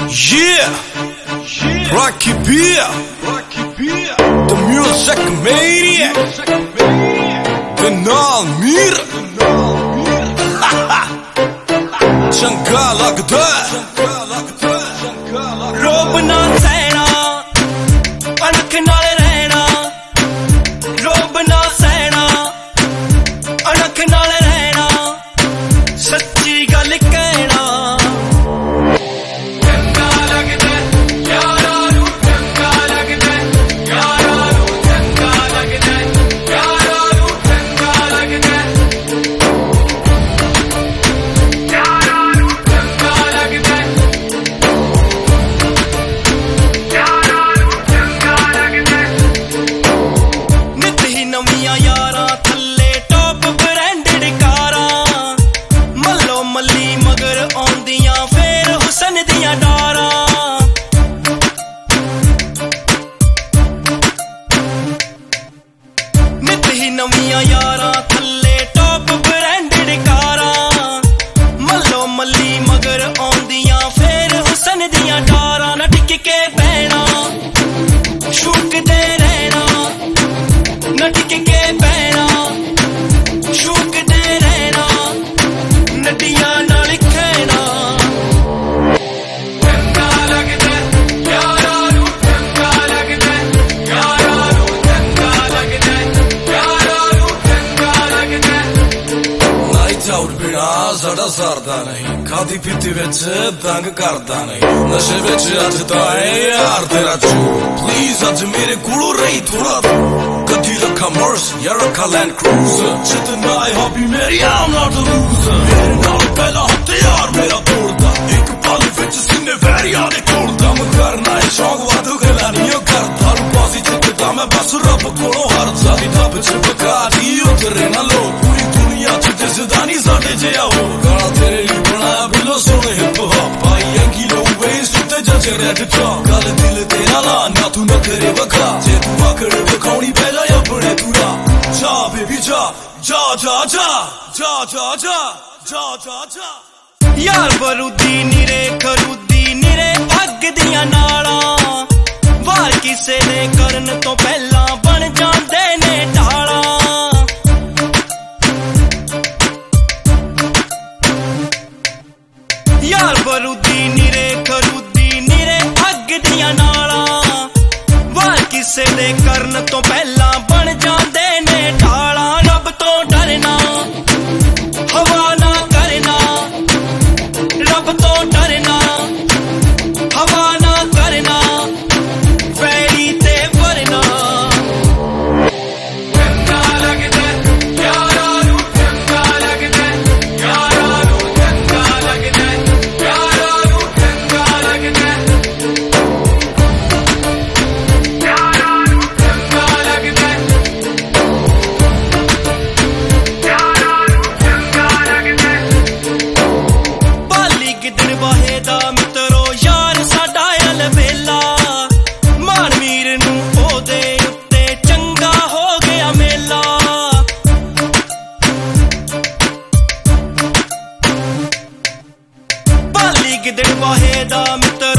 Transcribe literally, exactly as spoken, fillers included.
Yeah, yeah. Rocky Beer, Rocky Beer, the music maniac, Vinal Mir, चंगा लगदा रोब ना सहना अनख नाल रहना रोब ना सहना अनख नाल रहना सच्ची गल कहना चंगा लगदा यारा नू चंगा लगदा यारा नू चंगा लगदा यारा नू चंगा लगदा यारा थले टॉप ब्रांडेड कारा मल्लो मल्ली मगर आउंदियां फेर हुसन दियां डारा नित ही नवियां यारा थले टॉप ब्रांडेड कारा मल्लो मल्ली मगर आउंदियां फेर हुसन दियां डारा ना टिक के बहना शुक दे रहना ना टिक के बहना शुक दे रहना नदियां नाल कहना चंगा लगदा यारा नू चंगा लगदा यारा नू चंगा लगदा यारा नू चंगा लगदा नाइट आउट बिना साडा सरदा नहीं खादी पीती विच तंग करदा नहीं नशे विच अज तां ऐ यार तेरा चू प्लीज अज मेरे कोलों रही थोड़ा कदी रखा मर्स या रखा लैंड क्रूजर जितना है हॉबी मेरी I'm not a loser मेरे नाल पहला हथियार मेरा तोड़दा एक पल विच सीने वैरियां दे तोड़दा मैं करना है शौक वादू गला नहीं करदा रूपासी चकदा मैं बस रब कोलों हर जादी दब च पका दी उतरे ना लो पूरी दुनिया च दिसदा नहीं साडे जिहा हो गाना तेरे लिए बनाया बिलो सोने हिप हॉप पाई एंगी लो वेस्ट ते जजे रेड टॉप गल दिल तेरा ला ना तू न करे वखा जे तू आकड़ वखाउणी पहला अपने तूरा जा बेबी जा जा जा जा जा जा जा जा जा जा यार बरूदी निरे खरूदी निरे अग दियां नालां वार किसे ने करन तो पहला बन जांदे ने ढालां यार बरूदी निरे खरूदी निरे अग दियां नालां वार किसे ने करन तो पहला बन जांदे ने ढालां रब तो डरना हवा ना करना रब तो डरना हवा ना करना वैरी ते वरना चंगा लगदा यारा नू चंगा लगदा यारा नू चंगा लगदा यारा नू चंगा लगदा यारा नू चंगा लगदा यारा नू चंगा लगदा बाली गिदड़ वाहे दा मित्रो यार साडा अलबेला मानवीर नू ओदे उत्ते चंगा हो गया मेला बाली गिदड़ वाहे दा मित्रो